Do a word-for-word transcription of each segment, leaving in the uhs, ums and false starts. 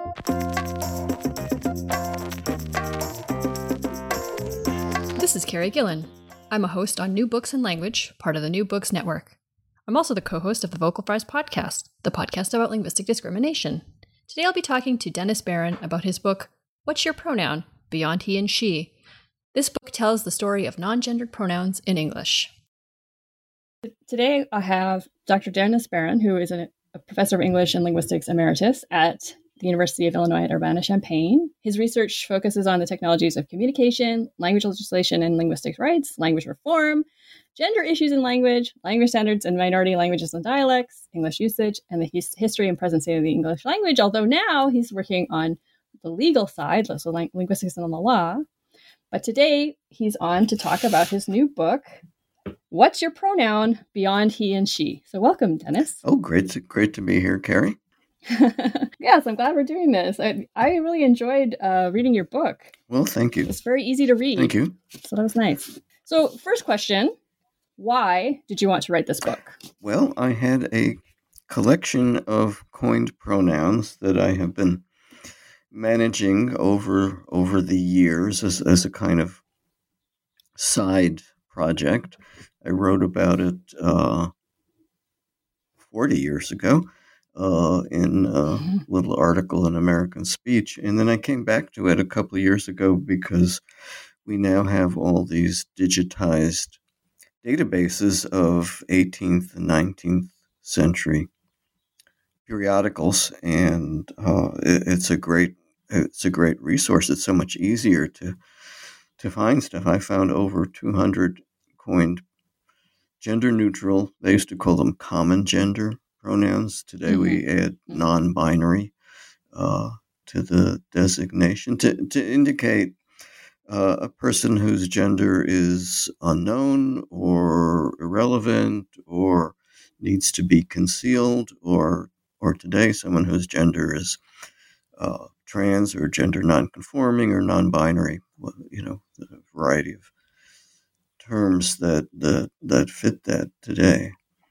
This is Carrie Gillen. I'm a host on New Books and Language, part of the New Books Network. I'm also the co-host of the Vocal Fries podcast, the podcast about linguistic discrimination. Today I'll be talking to Dennis Barron about his book, What's Your Pronoun? Beyond He and She. This book tells the story of non-gendered pronouns in English. Today I have Doctor Dennis Barron, who is a professor of English and linguistics emeritus at the University of Illinois at Urbana-Champaign. His research focuses on the technologies of communication, language legislation and linguistic rights, language reform, gender issues in language, language standards and minority languages and dialects, English usage, and the his- history and present state of the English language, although now he's working on the legal side, so ling- linguistics and the law. But today he's on to talk about his new book, What's Your Pronoun? Beyond He and She. So welcome, Dennis. Oh, great to, great to be here, Carrie. Yes, I'm glad we're doing this. I, I really enjoyed uh, reading your book. Well, thank you. It's very easy to read. Thank you. So that was nice. So first question, why did you want to write this book? Well, I had a collection of coined pronouns that I have been managing over over the years as, as a kind of side project. I wrote about it uh, forty years ago. Uh, in a little article in American Speech. And then I came back to it a couple of years ago because we now have all these digitized databases of eighteenth and nineteenth century periodicals. And uh, it, it's a great it's a great resource. It's so much easier to, to find stuff. I found over two hundred coined gender neutral, they used to call them common gender pronouns. Today mm-hmm. we add non-binary uh, to the designation to, to indicate uh, a person whose gender is unknown or irrelevant or needs to be concealed, or or today someone whose gender is uh, trans or gender non-conforming or non-binary. You know, a variety of terms that that, that fit that today.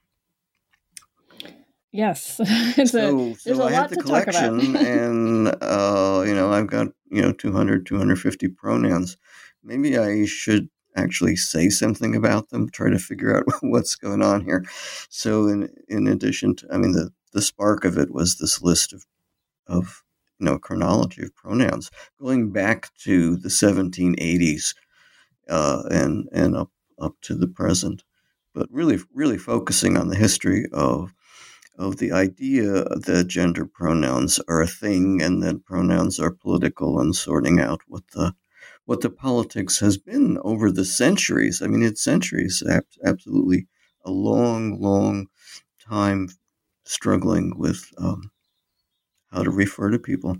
Yes. so a, so I had the collection and, uh, you know, I've got, you know, two hundred, two hundred fifty pronouns. Maybe I should actually say something about them, try to figure out what's going on here. So in, in addition to, I mean, the, the spark of it was this list of, of, you know, chronology of pronouns going back to the seventeen eighties uh, and, and up, up to the present, but really, really focusing on the history of of the idea that gender pronouns are a thing and that pronouns are political, and sorting out what the what the politics has been over the centuries. I mean, it's centuries, absolutely a long, long time struggling with um, how to refer to people.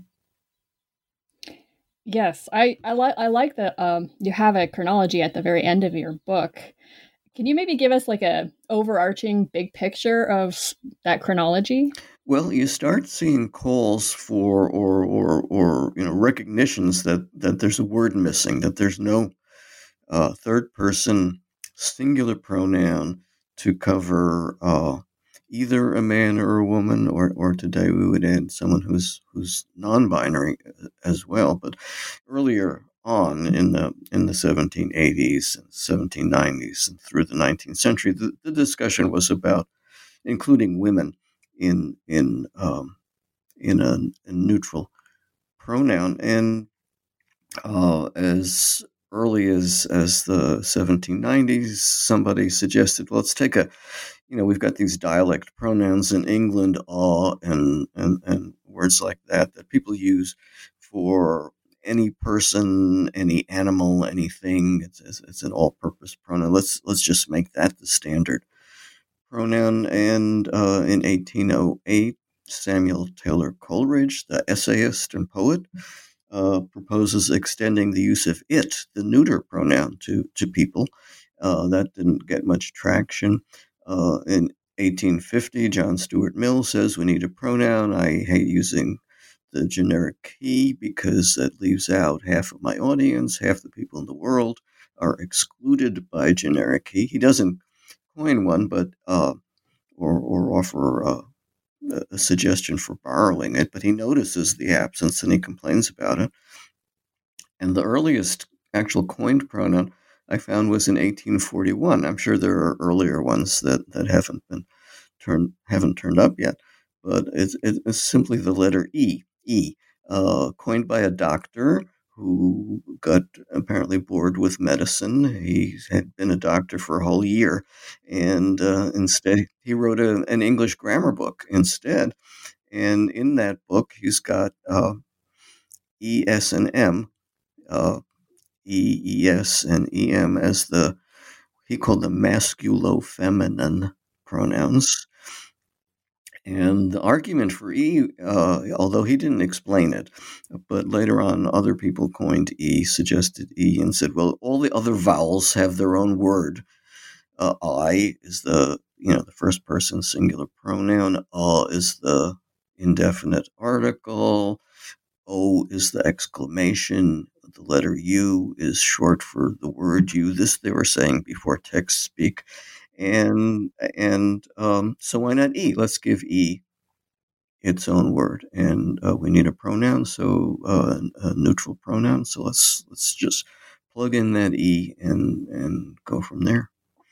Yes, I, I, li- I like that um, you have a chronology at the very end of your book. Can you maybe give us like a overarching big picture of that chronology? Well, you start seeing calls for or or or you know recognitions that, that there's a word missing, that there's no uh, third person singular pronoun to cover uh, either a man or a woman, or or today we would add someone who's who's non-binary as well. But earlier on in the in the seventeen eighties and seventeen nineties and through the nineteenth century, the, the discussion was about including women in in um, in a, a neutral pronoun. And uh, as early as as the seventeen nineties, somebody suggested, well, let's take a, you know, we've got these dialect pronouns in England, ah, and and and words like that that people use for any person, any animal, anything. It's it's an all-purpose pronoun. Let's let's just make that the standard pronoun. And uh, in eighteen oh eight, Samuel Taylor Coleridge, the essayist and poet, uh, proposes extending the use of it, the neuter pronoun, to to people. Uh, that didn't get much traction. Uh, in eighteen fifty, John Stuart Mill says we need a pronoun. I hate using the generic he because that leaves out half of my audience. Half the people in the world are excluded by generic he. He doesn't coin one, but uh, or or offer uh, a suggestion for borrowing it, but he notices the absence and he complains about it. And the earliest actual coined pronoun I found was in eighteen forty-one. I'm sure there are earlier ones that, that haven't been turned haven't turned up yet, but it's, it's simply the letter E. E, uh, coined by a doctor who got apparently bored with medicine. He had been a doctor for a whole year, and uh, instead he wrote a, an English grammar book instead. And in that book, he's got uh, E, S, and M. Uh, E, E, S, and E, M as the, he called them masculo-feminine pronouns. And the argument for E, uh, although he didn't explain it, but later on other people coined E, suggested E, and said, well, all the other vowels have their own word. Uh, I is the, you know, the first person singular pronoun. Uh is the indefinite article. O is the exclamation. The letter U is short for the word you. This they were saying before text speak. And and um, so why not E? Let's give E its own word. And uh, we need a pronoun, so uh, a neutral pronoun. So let's let's just plug in that E and and go from there.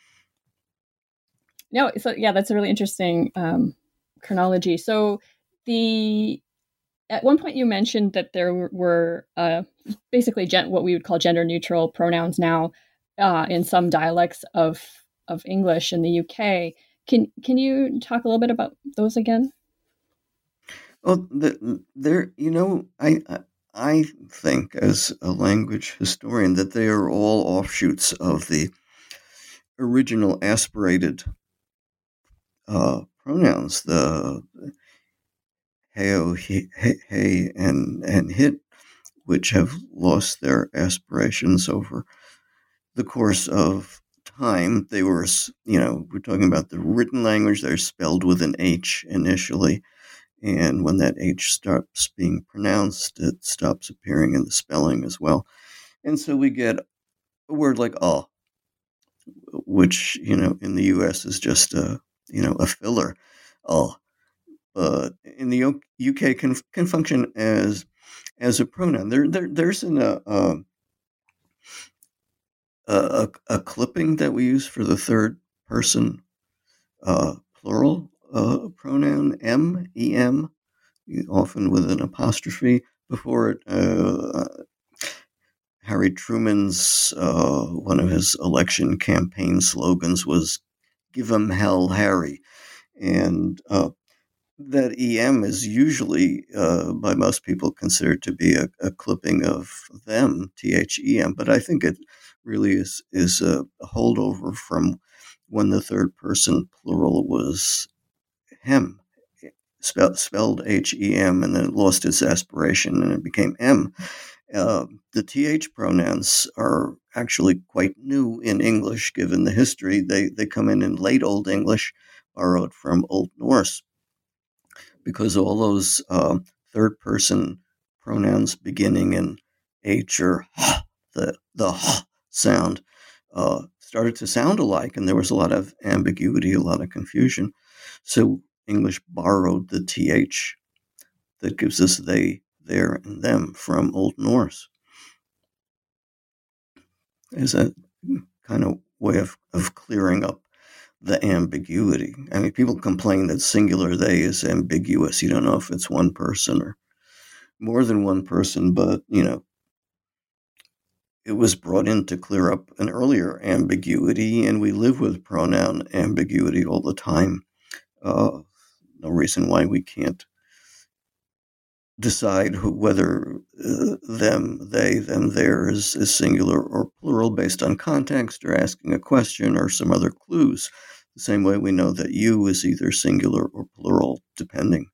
No, so yeah, that's a really interesting um, chronology. So the at one point you mentioned that there were uh, basically gen- what we would call gender neutral pronouns now uh, in some dialects of of English in the U K. Can can you talk a little bit about those again? Oh, the, there, you know, I I think as a language historian that they are all offshoots of the original aspirated uh, pronouns, the heo, he, he, he, and and hit, which have lost their aspirations over the course of time. They were, you know, we're talking about the written language. They're spelled with an H initially, and when that H stops being pronounced, it stops appearing in the spelling as well. And so we get a word like "oh," which, you know, in the U S is just a, you know, a filler. "Oh." But in the U K can can function as as a pronoun. There, there there's an uh, uh, a, a clipping that we use for the third person uh, plural uh, pronoun, M, E M, often with an apostrophe before it. Uh, Harry Truman's, uh, one of his election campaign slogans was, "Give 'em hell, Harry." And uh, that E M is usually, uh, by most people, considered to be a, a clipping of them, T H E M. But I think it really is is a holdover from when the third person plural was hem, spelled, spelled H E M, and then it lost its aspiration and it became M. Uh, the T H pronouns are actually quite new in English, given the history. They, they come in in late Old English, borrowed from Old Norse, because all those uh, third-person pronouns beginning in H or h, the the h sound, uh, started to sound alike, and there was a lot of ambiguity, a lot of confusion. So English borrowed the T H that gives us they, their, and them from Old Norse as a kind of way of, of clearing up the ambiguity. I mean, people complain that singular they is ambiguous. You don't know if it's one person or more than one person, but, you know, it was brought in to clear up an earlier ambiguity, and we live with pronoun ambiguity all the time. Uh, no reason why we can't decide who, whether uh, them, they, them, theirs is singular or plural based on context or asking a question or some other clues. The same way we know that you is either singular or plural, depending.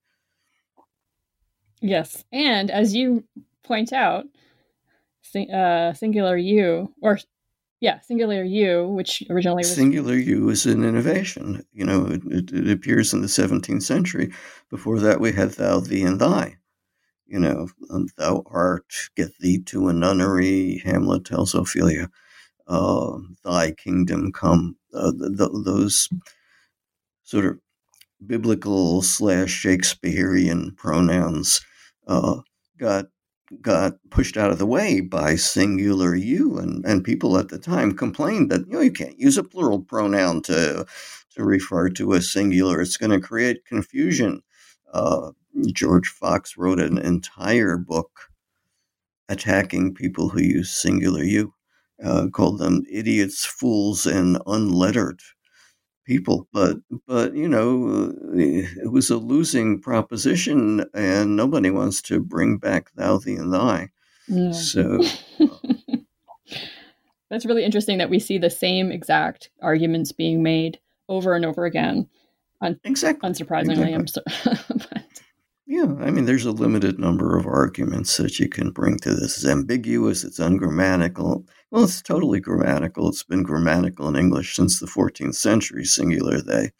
Yes. And as you point out, sing, uh, singular you, or yeah, singular you, which originally was... Singular you is an innovation. You know, it, it, it appears in the seventeenth century. Before that, we had thou, thee, and thy. You know, um, thou art, get thee to a nunnery, Hamlet tells Ophelia. Uh, thy kingdom come. Uh, th- th- those sort of biblical slash Shakespearean pronouns uh, got got pushed out of the way by singular you, and, and people at the time complained that, you know, you can't use a plural pronoun to to refer to a singular. It's going to create confusion. Uh, George Fox wrote an entire book attacking people who use singular you, uh, called them idiots, fools, and unlettered people. But, but you know, it was a losing proposition, and nobody wants to bring back thou, thee, and thy. No. So uh, that's really interesting that we see the same exact arguments being made over and over again. Un- exactly. Unsurprisingly, exactly. I'm so. but... Yeah, I mean, there's a limited number of arguments that you can bring to this. It's ambiguous, it's ungrammatical. Well, it's totally grammatical. It's been grammatical in English since the fourteenth century, singular they.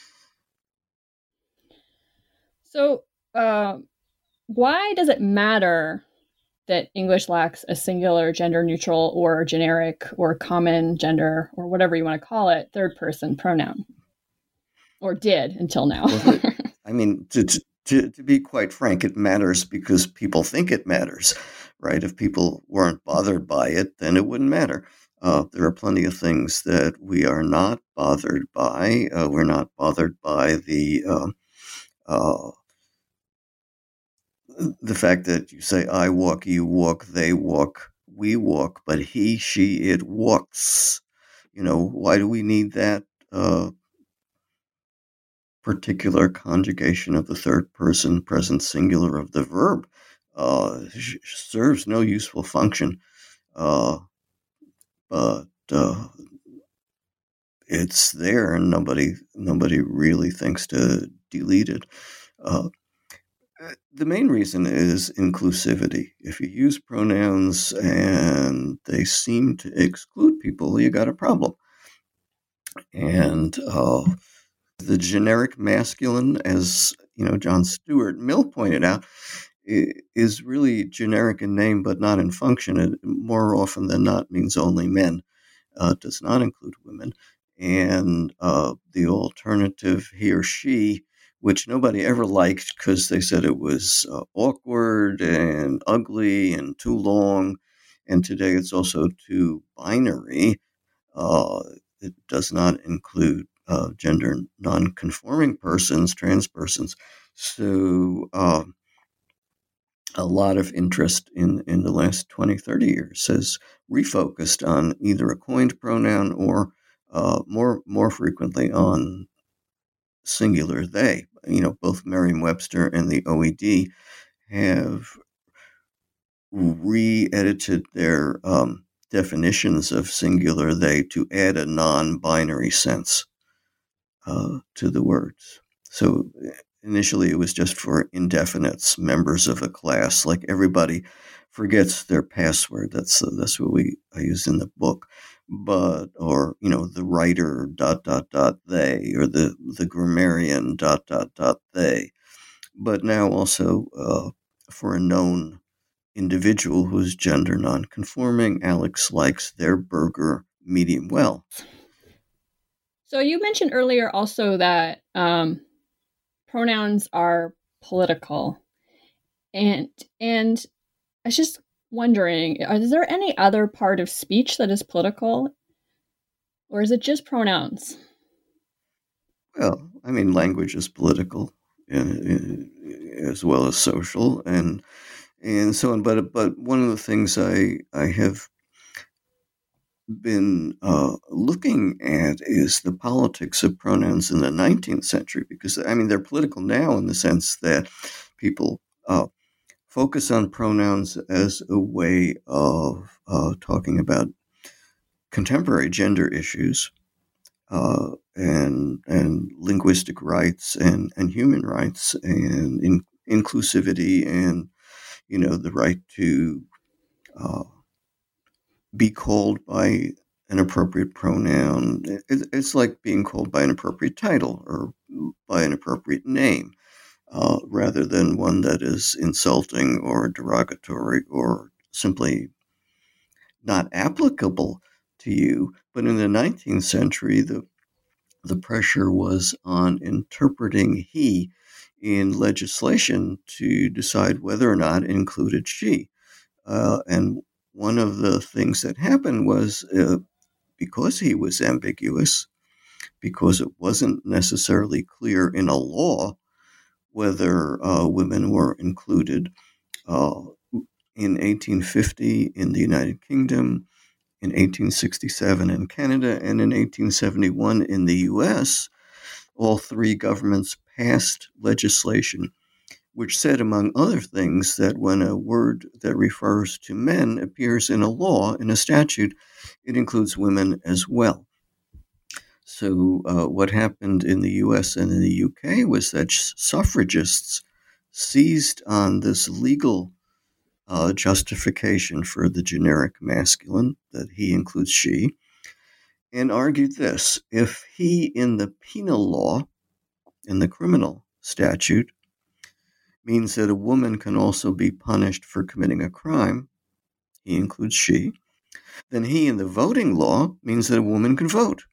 So, uh, why does it matter that English lacks a singular, gender-neutral, or generic, or common gender, or whatever you want to call it, third-person pronoun? Or did until now. Well, I mean, to, to to be quite frank, it matters because people think it matters, right? If people weren't bothered by it, then it wouldn't matter. Uh, there are plenty of things that we are not bothered by. Uh, we're not bothered by the uh, uh, the fact that you say I walk, you walk, they walk, we walk, but he, she, it walks. You know, why do we need that uh, particular conjugation of the third person present singular of the verb? Uh, serves no useful function, uh, but uh, it's there, and nobody nobody really thinks to delete it. Uh, the main reason is inclusivity. If you use pronouns and they seem to exclude people, you got a problem. And uh, the generic masculine, as you know, John Stuart Mill pointed out, is really generic in name but not in function. It more often than not means only men. Uh, it does not include women. And uh, the alternative, he or she, which nobody ever liked because they said it was uh, awkward and ugly and too long. And today it's also too binary. Uh, it does not include uh, gender non-conforming persons, trans persons. So uh, a lot of interest in, in the last twenty, thirty years has refocused on either a coined pronoun or uh, more more frequently on singular they. You know, both Merriam-Webster and the O E D have re-edited their um, definitions of singular they to add a non-binary sense uh, to the words. So initially it was just for indefinites, members of a class, like everybody forgets their password. That's that's what we I use in the book. But, or, you know, the writer dot dot dot they, or the, the grammarian dot dot dot they. But now also uh, for a known individual who's gender nonconforming, Alex likes their burger medium well. So you mentioned earlier also that um, pronouns are political, and and I was just wondering, is there any other part of speech that is political, or is it just pronouns? Well, I mean, language is political uh, as well as social, and and so on. But but one of the things I I have been uh, looking at is the politics of pronouns in the nineteenth century, because I mean they're political now in the sense that people uh, focus on pronouns as a way of uh, talking about contemporary gender issues uh, and and linguistic rights and, and human rights and in, inclusivity and, you know, the right to uh, be called by an appropriate pronoun. It, it's like being called by an appropriate title or by an appropriate name, uh, rather than one that is insulting or derogatory or simply not applicable to you. But in the nineteenth century, the the pressure was on interpreting he in legislation to decide whether or not it included she. Uh, and one of the things that happened was uh, because he was ambiguous, because it wasn't necessarily clear in a law whether uh, women were included, uh, in eighteen fifty in the United Kingdom, in eighteen sixty-seven in Canada, and in eighteen seventy-one in the U S, all three governments passed legislation which said, among other things, that when a word that refers to men appears in a law, in a statute, it includes women as well. So uh, what happened in the U S and in the U K was that suffragists seized on this legal uh, justification for the generic masculine, that he includes she, and argued this: if he in the penal law, in the criminal statute, means that a woman can also be punished for committing a crime, he includes she, then he in the voting law means that a woman can vote.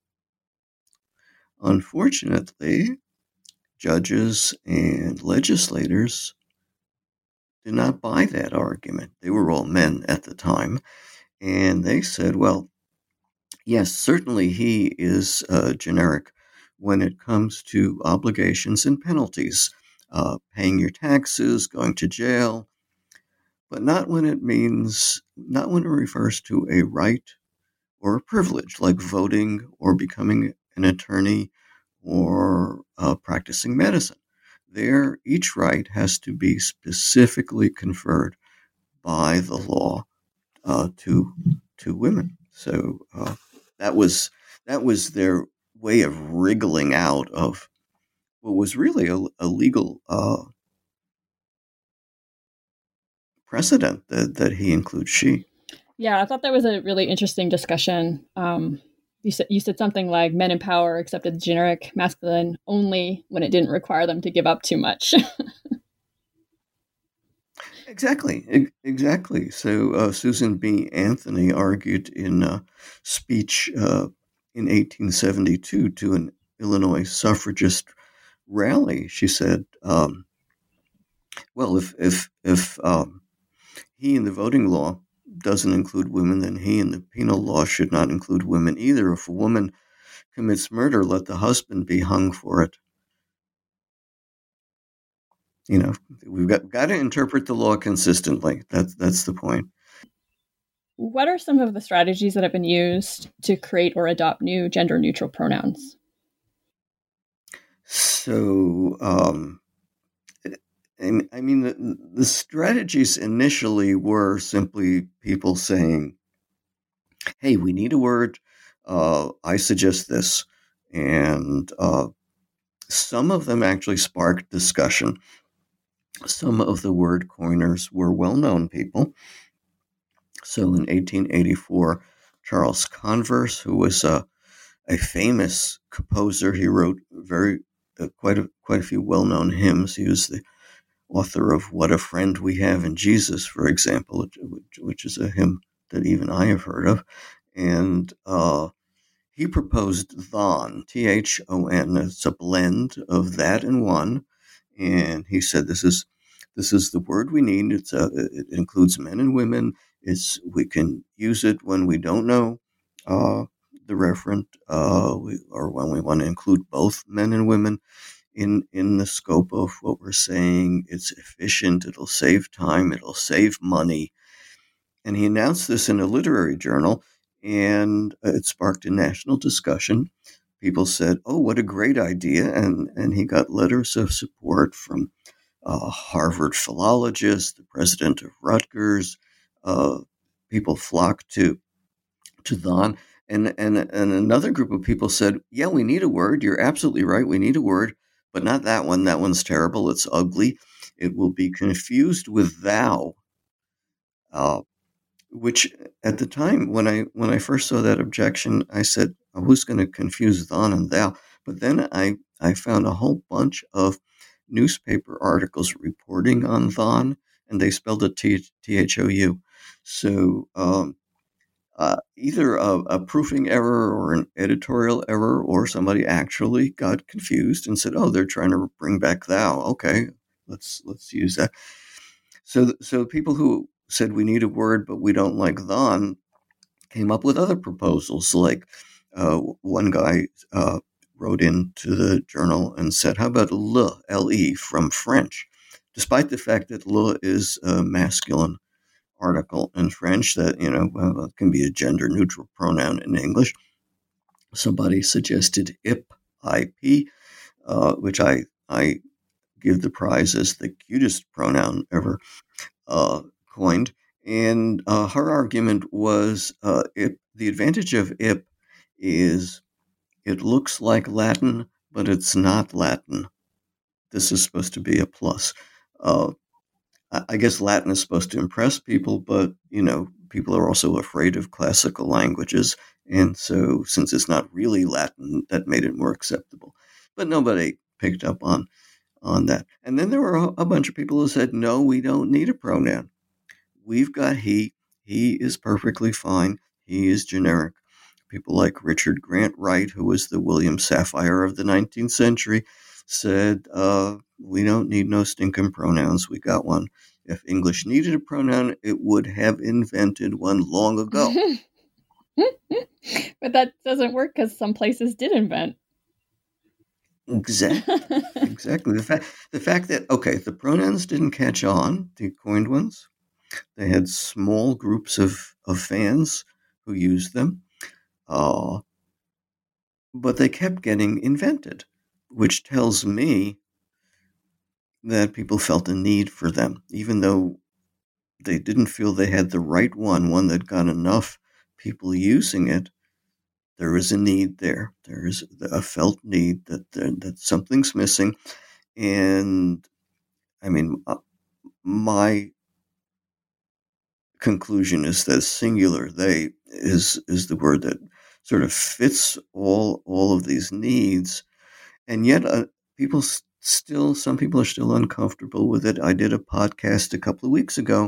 Unfortunately, judges and legislators did not buy that argument. They were all men at the time, and they said, well, yes, certainly he is uh, generic when it comes to obligations and penalties, uh, paying your taxes, going to jail, but not when it means, not when it refers to a right or a privilege, like voting or becoming an attorney or uh, practicing medicine. There, each right has to be specifically conferred by the law uh, to to women. So uh, that was that was their way of wriggling out of what was really a, a legal uh, precedent that, that he includes she. Yeah, I thought that was a really interesting discussion. Um, you said you said something like men in power accepted the generic masculine only when it didn't require them to give up too much. Exactly, exactly. So uh, Susan B. Anthony argued in a speech uh, in eighteen seventy-two to an Illinois suffragist rally. She said, um, "Well, if if if um, he in the voting law doesn't include women, then he in the penal law should not include women either. If a woman commits murder, let the husband be hung for it." You know, we've got got to interpret the law consistently. That's that's the point. What are some of the strategies that have been used to create or adopt new gender-neutral pronouns? So, um, I mean, the, the strategies initially were simply people saying, "Hey, we need a word. Uh, I suggest this," and uh, some of them actually sparked discussion. Some of the word coiners were well-known people. So in eighteen eighty-four, Charles Converse, who was a, a famous composer, he wrote very uh, quite a quite a few well-known hymns. He was the author of "What a Friend We Have in Jesus," for example, which, which is a hymn that even I have heard of. And uh, he proposed thon, T H O N. It's a blend of that and one. And he said, "This is this is the word we need. It's a, it includes men and women. It's we can use it when we don't know uh, the referent, uh, we, or when we want to include both men and women in in the scope of what we're saying. It's efficient. It'll save time. It'll save money." And he announced this in a literary journal, and it sparked a national discussion. People said, "Oh, what a great idea!" And and he got letters of support from uh, Harvard philologists, the president of Rutgers. Uh, people flocked to to thon. And, and and another group of people said, "Yeah, we need a word. You're absolutely right. We need a word, but not that one. That one's terrible. It's ugly. It will be confused with thou." Uh, which at the time when I when I first saw that objection, I said, "Oh, who's going to confuse thon and thou?" But then I, I found a whole bunch of newspaper articles reporting on thon, and they spelled it T H O U. So um, uh, either a, a proofing error or an editorial error, or somebody actually got confused and said, "Oh, they're trying to bring back thou. Okay, let's let's use that." So, so people who said we need a word but we don't like thon came up with other proposals. Like uh, one guy uh, wrote into the journal and said, "How about le, L-E from French?" Despite the fact that le is a masculine article in French, that, you know, well, it can be a gender neutral pronoun in English. Somebody suggested ip, I P, uh, which I, I give the prize as the cutest pronoun ever uh, coined. And uh, her argument was uh, ip, the advantage of ip is it looks like Latin, but it's not Latin. This is supposed to be a plus. Uh, I guess Latin is supposed to impress people, but, you know, people are also afraid of classical languages. And so since it's not really Latin, that made it more acceptable. But nobody picked up on, on that. And then there were a, a bunch of people who said, no, we don't need a pronoun. We've got he. He is perfectly fine. He is generic. People like Richard Grant Wright, who was the William Safire of the nineteenth century, said, uh, we don't need no stinking pronouns. We got one. If English needed a pronoun, it would have invented one long ago. But that doesn't work because some places did invent. Exactly. Exactly. The fact, the fact that, okay, the pronouns didn't catch on, the coined ones. They had small groups of, of fans who used them. Uh, but they kept getting invented, which tells me that people felt a need for them, even though they didn't feel they had the right one, one that got enough people using it. There is a need there. There is a felt need that that something's missing. And I mean, uh, my conclusion is that singular they is is the word that sort of fits all all of these needs. And yet uh, people still, some people are still uncomfortable with it. I did a podcast a couple of weeks ago,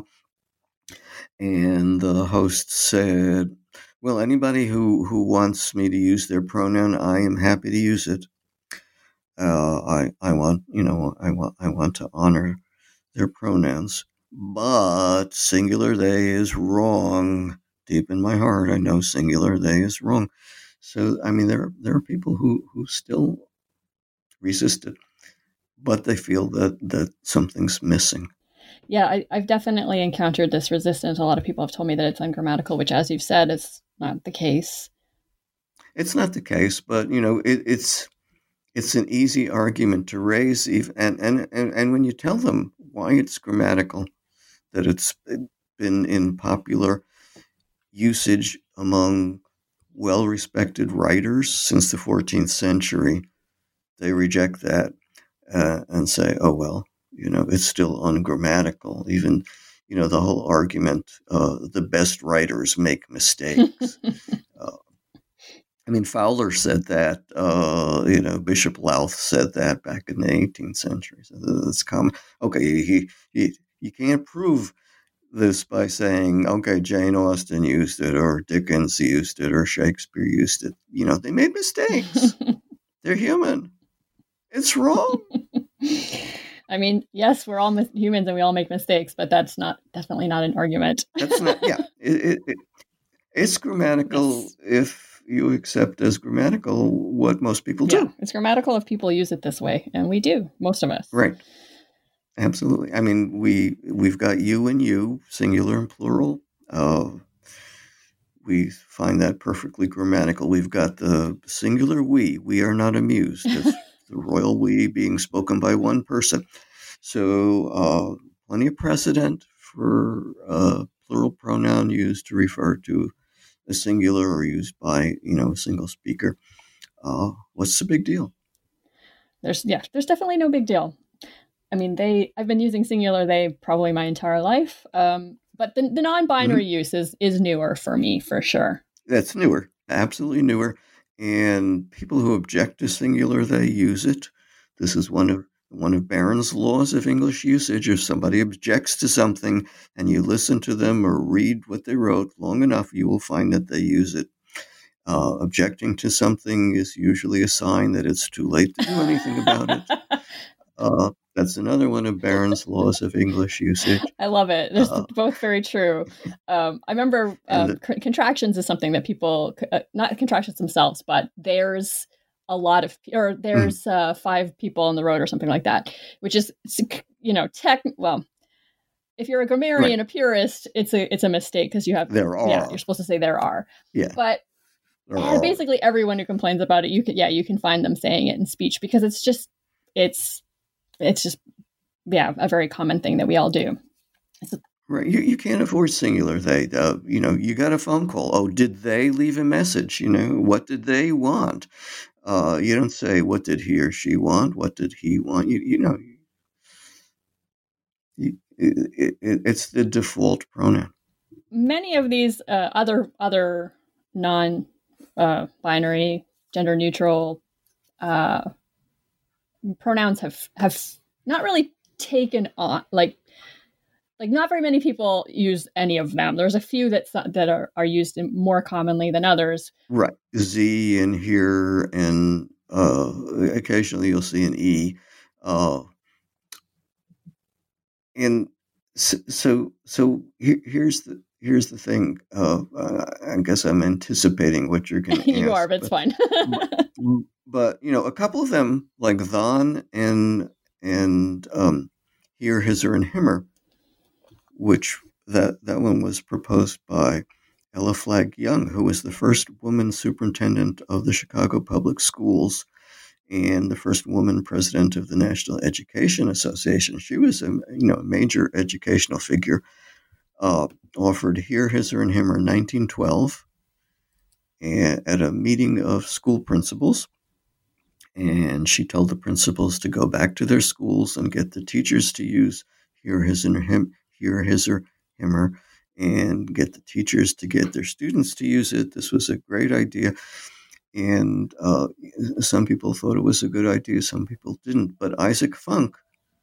and the host said, well, anybody who, who wants me to use their pronoun, I am happy to use it. Uh, I, I want, you know, I want, I want to honor their pronouns, but singular they is wrong. Deep in my heart, I know singular they is wrong. So, I mean, there, there are people who, who still resist it, but they feel that, that something's missing. Yeah, I, I've definitely encountered this resistance. A lot of people have told me that it's ungrammatical, which, as you've said, is not the case. It's not the case, but, you know, it, it's it's an easy argument to raise. Even, and, and, and, and when you tell them why it's grammatical, that it's been in popular usage among well-respected writers since the fourteenth century, they reject that uh, and say, oh, well, you know, it's still ungrammatical. Even, you know, the whole argument, uh, the best writers make mistakes. uh, I mean, Fowler said that, uh, you know, Bishop Louth said that back in the eighteenth century. So that's common. Okay, he, he, you can't prove this by saying, okay, Jane Austen used it, or Dickens used it, or Shakespeare used it. You know, they made mistakes. They're human. It's wrong. I mean, yes, we're all mis- humans and we all make mistakes, but that's not definitely not an argument. That's not, yeah. It, it, it, it's grammatical yes. if you accept as grammatical what most people yeah, do. It's grammatical if people use it this way, and we do, most of us. Right. Absolutely. I mean, we, we've got you and you, singular and plural. Uh, we find that perfectly grammatical. We've got the singular we. We are not amused. That's the royal we being spoken by one person. So uh, plenty of precedent for uh, plural pronoun used to refer to a singular or used by, you know, a single speaker. Uh, what's the big deal? There's yeah, there's definitely no big deal. I mean, they I've been using singular they probably my entire life. Um, but the, the non-binary mm-hmm. use is, is newer for me, for sure. That's newer, absolutely newer. And people who object to singular, they use it. This is one of One of Barron's laws of English usage, if somebody objects to something and you listen to them or read what they wrote long enough, you will find that they use it. Uh, objecting to something is usually a sign that it's too late to do anything about it. Uh, that's another one of Barron's laws of English usage. I love it. They're uh, both very true. Um, I remember um, the, c- contractions is something that people, uh, not contractions themselves, but there's a lot of, or there's mm. uh, five people on the road or something like that, which is, you know, tech, well, if you're a grammarian, right. a purist, it's a it's a mistake because you have, there are. Yeah, you're supposed to say there are. Yeah. But and basically everyone who complains about it, you can, yeah, you can find them saying it in speech because it's just, it's, it's just, yeah, a very common thing that we all do. A- right. You, you can't avoid singular they. Uh, you know, you got a phone call. Oh, did they leave a message? You know, what did they want? Uh, you don't say, what did he or she want? What did he want? You, you know, you, it, it, it's the default pronoun. Many of these uh, other other non uh, binary, gender neutral uh, pronouns have have not really taken on, like like not very many people use any of them. There's a few that that are, are used more commonly than others. Right, Z in here, and uh, occasionally you'll see an E. Uh, and so so, so here, here's the here's the thing. Uh, I guess I'm anticipating what you're going to ask. You are, but it's fine. but, but you know, a couple of them, like Thon and and um, here, Hisser, and Himmer, which that that one was proposed by Ella Flagg Young, who was the first woman superintendent of the Chicago Public Schools and the first woman president of the National Education Association. She was a you know a major educational figure. Uh, offered here, Hisser, and Himmer in nineteen twelve at a meeting of school principals. And she told the principals to go back to their schools and get the teachers to use here, Hisser, him, here, Hisser, Himmer, and get the teachers to get their students to use it. This was a great idea. And uh, some people thought it was a good idea, some people didn't. But Isaac Funk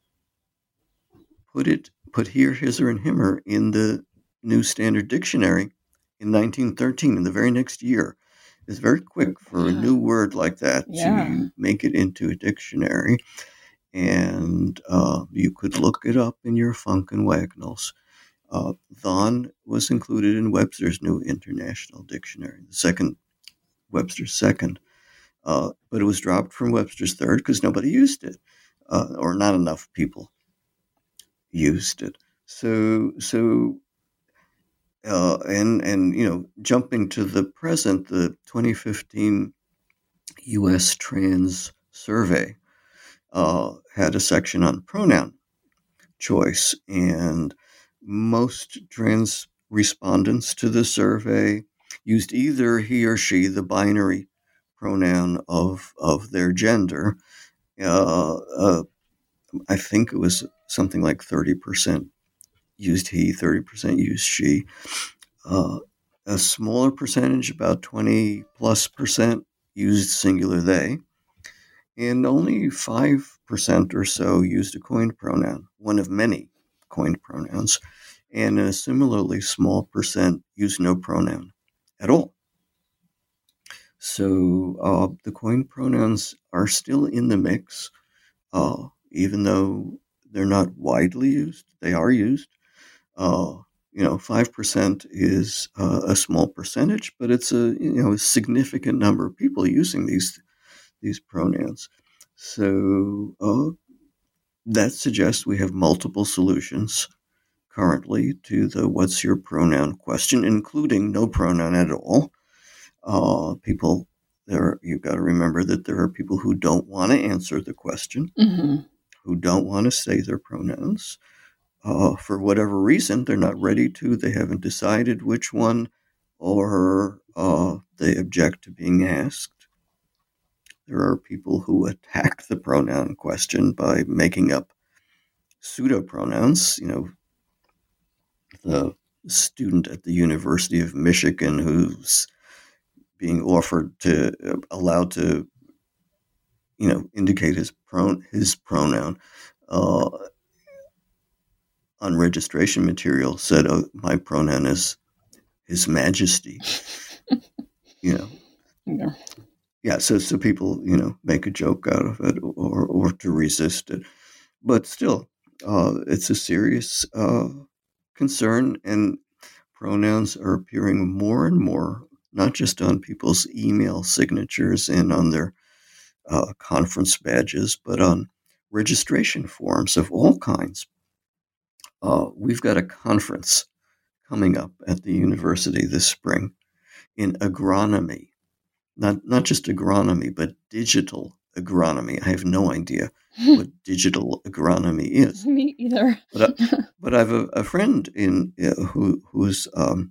put it, put here, Hisser, and Himmer in the New Standard Dictionary in nineteen thirteen, in the very next year. It's very quick for yeah. a new word like that yeah. to make it into a dictionary. And uh, you could look it up in your Funk and Wagnalls. Uh, Thon was included in Webster's New International Dictionary, the second, Webster's second. Uh, but it was dropped from Webster's third because nobody used it, uh, or not enough people used it. So, so, uh, and and you know, jumping to the present, the twenty fifteen U S Trans Survey uh, had a section on pronoun choice, and most trans respondents to the survey used either he or she, the binary pronoun of of their gender. Uh, uh, I think it was something like thirty percent used he, thirty percent used she. Uh, a smaller percentage, about twenty plus percent, used singular they. And only five percent or so used a coined pronoun, one of many coined pronouns. And a similarly small percent used no pronoun at all. So uh, the coined pronouns are still in the mix, uh, even though they're not widely used. They are used. Uh, you know, five percent is uh, a small percentage, but it's a you know a significant number of people using these these pronouns. So uh, that suggests we have multiple solutions currently to the what's your pronoun question, including no pronoun at all. Uh, people, there you've got to remember that there are people who don't want to answer the question, mm-hmm. who don't want to say their pronouns. Uh, for whatever reason, they're not ready to. They haven't decided which one, or uh, they object to being asked. There are people who attack the pronoun question by making up pseudo-pronouns. You know, the student at the University of Michigan who's being offered to, uh, allowed to you know, indicate his pron his pronoun. Uh, on registration material said, "Oh, my pronoun is His Majesty." You know, Yeah. yeah. So so people, you know, make a joke out of it or or to resist it, but still, uh, it's a serious uh, concern, and pronouns are appearing more and more, not just on people's email signatures and on their uh, conference badges, but on registration forms of all kinds. Uh, we've got a conference coming up at the university this spring in agronomy, not not just agronomy, but digital agronomy. I have no idea what digital agronomy is, Me either. but I, but I have a, a friend in uh, who who's um,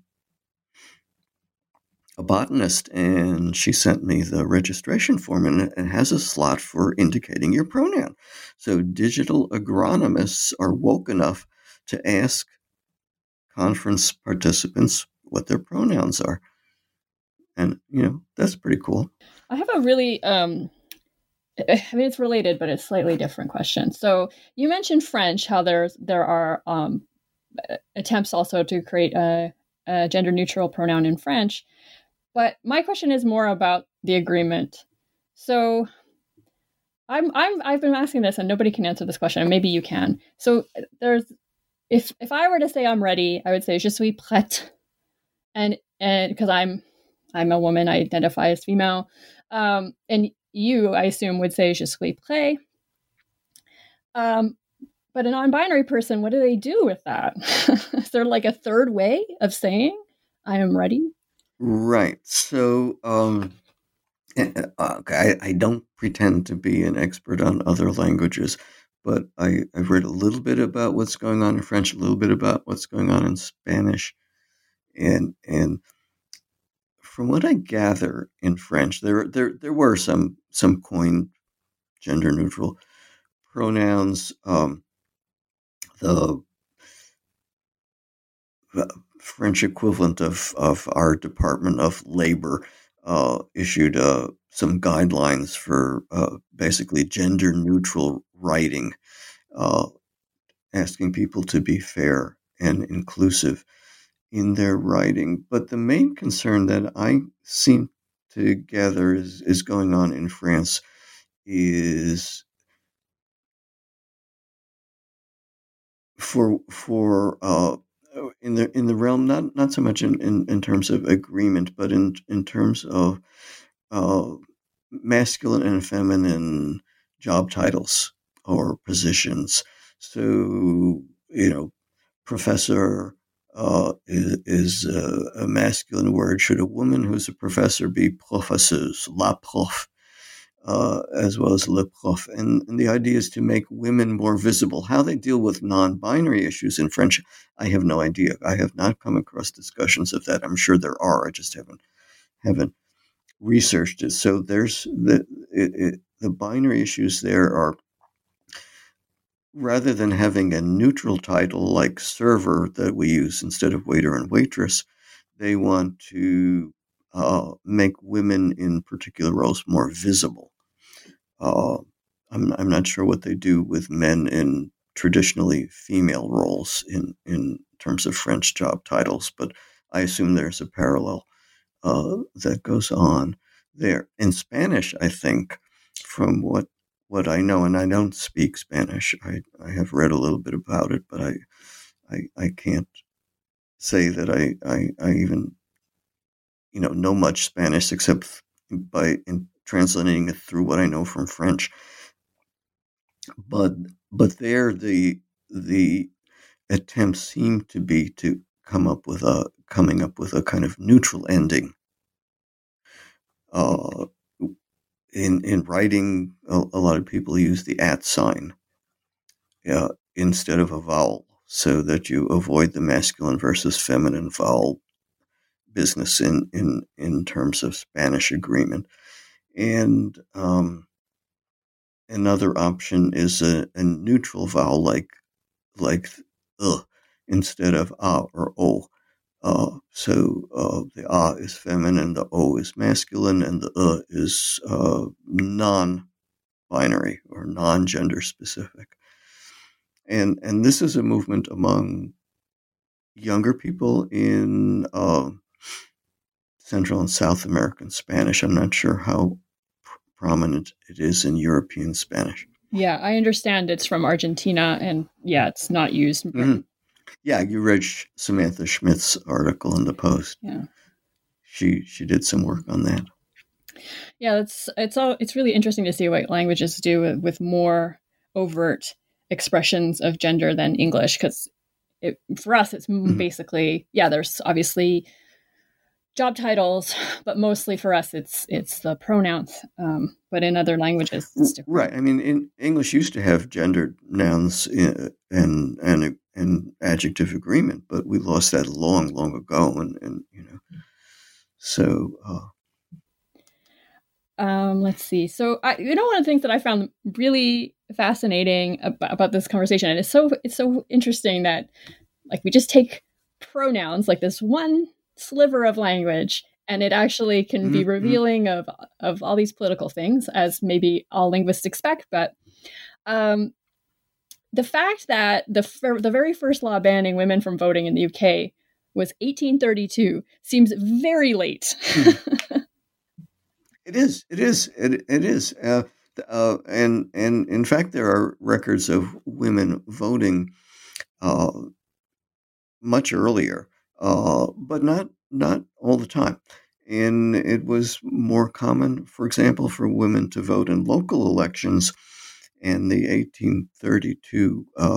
a botanist, and she sent me the registration form, and it has a slot for indicating your pronoun. So digital agronomists are woke enough to ask conference participants what their pronouns are. And, you know, that's pretty cool. I have a really, um, I mean, it's related, but it's slightly different question. So you mentioned French, how there's there are um, attempts also to create a, a gender neutral pronoun in French. But my question is more about the agreement. So I'm I'm I've been asking this, and nobody can answer this question, and maybe you can. So there's if if I were to say I'm ready, I would say je suis prête, and and because I'm I'm a woman, I identify as female, um, and you, I assume, would say je suis prêt. Um, but a non-binary person, what do they do with that? Is there like a third way of saying I am ready? Right. So, um, okay, I, I don't pretend to be an expert on other languages, but I, I've read a little bit about what's going on in French, a little bit about what's going on in Spanish, and and from what I gather in French, there there there were some some coined gender neutral pronouns. Um, the, the French equivalent of of our Department of Labor uh, issued uh, some guidelines for uh, basically gender neutral writing, uh, asking people to be fair and inclusive in their writing. But the main concern that I seem to gather is, is going on in France is for for uh, in the in the realm not not so much in, in, in terms of agreement, but in in terms of uh, masculine and feminine job titles or positions. So you know, professor uh, is, is a, a masculine word. Should a woman who's a professor be professeuse, la prof, uh, as well as le prof? And, and the idea is to make women more visible. How they deal with non-binary issues in French, I have no idea. I have not come across discussions of that. I'm sure there are. I just haven't haven't researched it. So there's the it, it, the binary issues there are, rather than having a neutral title like server that we use instead of waiter and waitress, they want to uh, make women in particular roles more visible. Uh, I'm, I'm not sure what they do with men in traditionally female roles in, in terms of French job titles, but I assume there's a parallel uh, that goes on there. In Spanish, I think, from what what I know, and I don't speak Spanish. I, I have read a little bit about it, but I I, I can't say that I, I, I even you know know much Spanish except by in translating it through what I know from French. But but there the the attempts seem to be to come up with a coming up with a kind of neutral ending. Uh, in in writing, a, a lot of people use the at sign uh, instead of a vowel, so that you avoid the masculine versus feminine vowel business in in in terms of Spanish agreement. And um, another option is a, a neutral vowel like like uh instead of ah or o. Uh, so uh, the ah is feminine, the o is masculine, and the uh is uh, non binary or non-gender specific. And and this is a movement among younger people in uh, Central and South American Spanish. I'm not sure how pr- prominent it is in European Spanish. Yeah, I understand it's from Argentina, and yeah, it's not used. Mm-hmm. Yeah, you read Samantha Schmidt's article in the Post. Yeah, she she did some work on that. Yeah, it's it's all it's really interesting to see what languages do with, with more overt expressions of gender than English, because it, for us it's mm-hmm. basically yeah. There's obviously job titles, but mostly for us it's it's the pronouns. Um, but in other languages, it's different. Right. I mean, in English used to have gendered nouns in, and and and adjective agreement, but we lost that long, long ago, and and you know, so. Uh, Um, let's see. So, I, you know, one of the things that I found really fascinating about, about this conversation, and it's so it's so interesting that, like, we just take pronouns, like this one sliver of language, and it actually can mm-hmm. be revealing of of all these political things, as maybe all linguists expect. But um, the fact that the the very first law banning women from voting in the U K was eighteen thirty-two seems very late. Mm-hmm. It is. It is. It, it is. Uh, uh, and and in fact, there are records of women voting uh, much earlier, uh, but not not all the time. And it was more common, for example, for women to vote in local elections. And the eighteen thirty-two uh,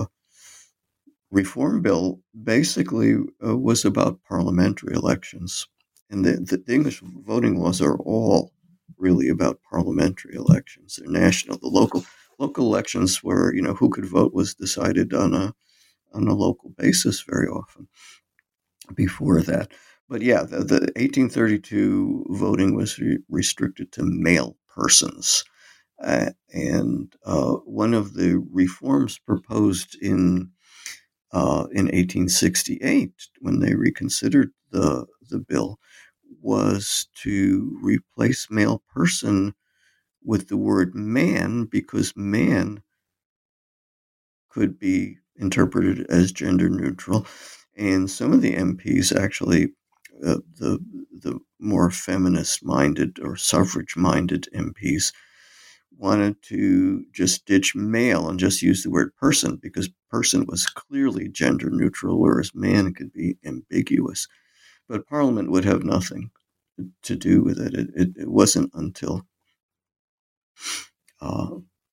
Reform Bill basically uh, was about parliamentary elections, and the, the, the English voting laws are all really about parliamentary elections. They're national. The local local elections where, you know, who could vote was decided on a on a local basis very often before that. But yeah, the, the eighteen thirty-two voting was re- restricted to male persons. Uh, and uh, one of the reforms proposed in uh, in eighteen sixty-eight, when they reconsidered the the bill, was to replace male person with the word man, because man could be interpreted as gender neutral. And some of the M Ps actually, uh, the the more feminist-minded or suffrage-minded M Ps, wanted to just ditch male and just use the word person, because person was clearly gender neutral, whereas man could be ambiguous. But Parliament would have nothing to do with it. It, it, it wasn't until uh,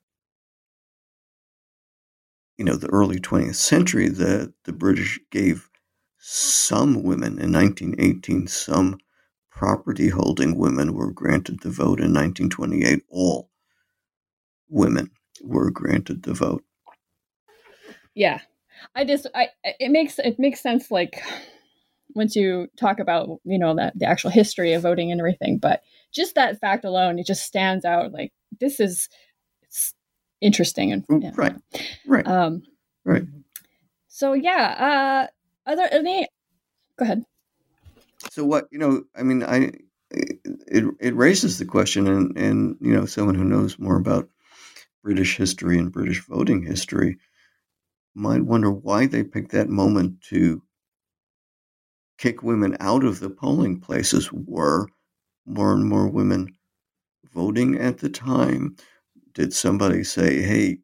you know the early twentieth century that the British gave some women, in nineteen eighteen, some property-holding women were granted the vote. In nineteen twenty-eight, all women were granted the vote. Yeah, I just I it makes it makes sense, like, once you talk about, you know, that the actual history of voting and everything, but just that fact alone, it just stands out. Like, this is it's interesting and yeah. right, right, um, right. So yeah, uh, are there any? Go ahead. So what you know? I mean, I it it raises the question, and and you know, someone who knows more about British history and British voting history might wonder why they picked that moment to kick women out of the polling places. Were more and more women voting at the time? Did somebody say, "Hey,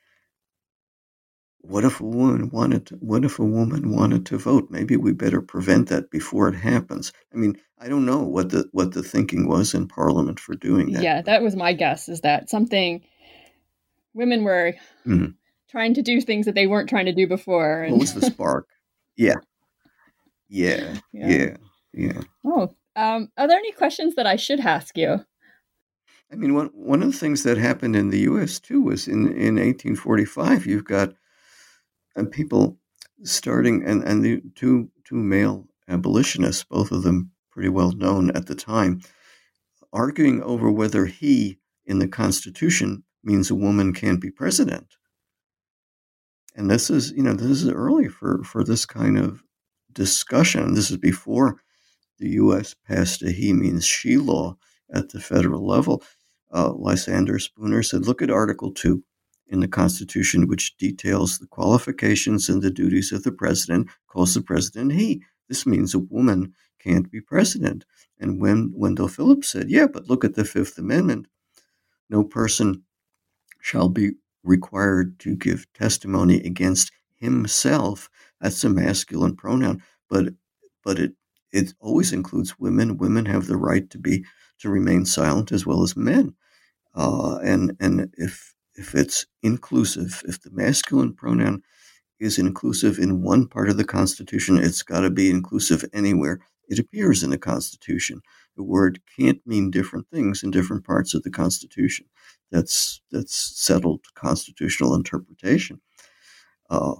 what if a woman wanted to, what if a woman wanted to vote? Maybe we better prevent that before it happens"? I mean, I don't know what the what the thinking was in Parliament for doing that. Yeah, that was my guess. Is that something women were mm-hmm. trying to do things that they weren't trying to do before? And what was the spark? Yeah. Yeah, yeah, yeah, yeah. Oh, um, are there any questions that I should ask you? I mean, one one of the things that happened in the U S too was in, in eighteen forty-five, you've got uh, people starting, and, and the two two male abolitionists, both of them pretty well known at the time, arguing over whether he in the Constitution means a woman can't be president. And this is, you know, this is early for, for this kind of discussion. This is before the U S passed a he means she law at the federal level. uh, Lysander Spooner said, look at Article two in the Constitution, which details the qualifications and the duties of the president, calls the president he. This means a woman can't be president. And when Wendell Phillips said, yeah, but look at the Fifth Amendment, no person shall be required to give testimony against himself. That's a masculine pronoun, but but it it always includes women. Women have the right to be to remain silent as well as men. Uh, and and if if it's inclusive, if the masculine pronoun is inclusive in one part of the Constitution, it's got to be inclusive anywhere it appears in the Constitution. The word can't mean different things in different parts of the Constitution. That's that's settled constitutional interpretation. Uh,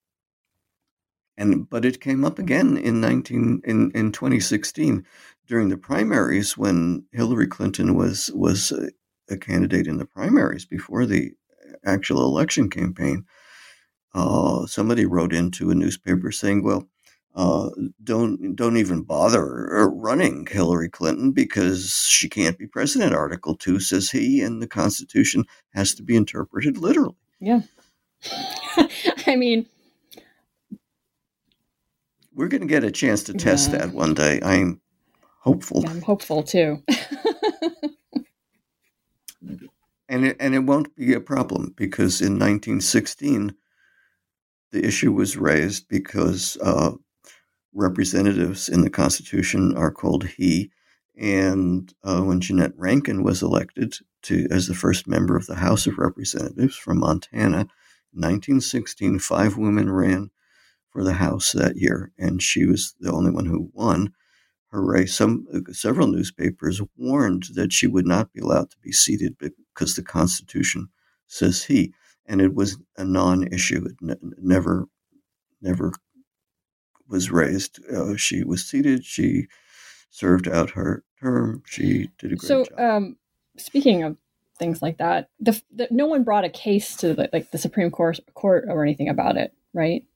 and but it came up again in nineteen in, in twenty sixteen during the primaries when Hillary Clinton was was a, a candidate in the primaries before the actual election campaign. Uh, somebody wrote into a newspaper saying, "Well, uh, don't don't even bother running Hillary Clinton because she can't be president. Article two says he, and the Constitution has to be interpreted literally." Yeah, I mean, we're going to get a chance to test yeah. that one day. I'm hopeful. Yeah, I'm hopeful too. and it, and it won't be a problem because in nineteen sixteen. The issue was raised because uh, representatives in the Constitution are called he. And uh, when Jeanette Rankin was elected to as the first member of the House of Representatives from Montana, in nineteen sixteen, five women ran for the House that year, and she was the only one who won her race. Some several newspapers warned that she would not be allowed to be seated because the Constitution says he. And it was a non-issue. It ne- never, never was raised. Uh, she was seated. She served out her term. She did a great so, job. So, um, speaking of things like that, the, the, no one brought a case to the, like the Supreme Court, court or anything about it, right?